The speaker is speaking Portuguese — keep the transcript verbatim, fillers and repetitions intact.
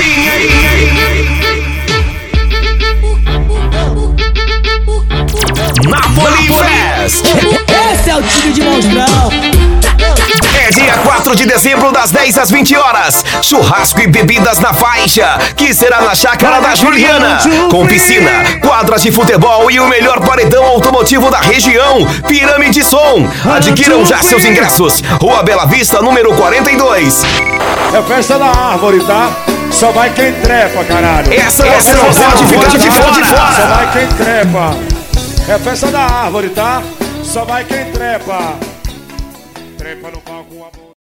Napoli Fest. Esse é o time de monstrão. É dia quatro de dezembro, das dez às vinte horas. Churrasco e bebidas na faixa, que será na Chácara da Juliana. Com piscina, quadras de futebol e o melhor paredão automotivo da região, Pirâmide Som. Adquiram já seus ingressos. Rua Bela Vista, número quarenta e dois. É festa da árvore, tá? Só vai quem trepa, caralho. Essa, essa não pode ficar de fora de fora. Só vai quem trepa. É festa da árvore, tá? Só vai quem trepa. Trepa no palco, amor.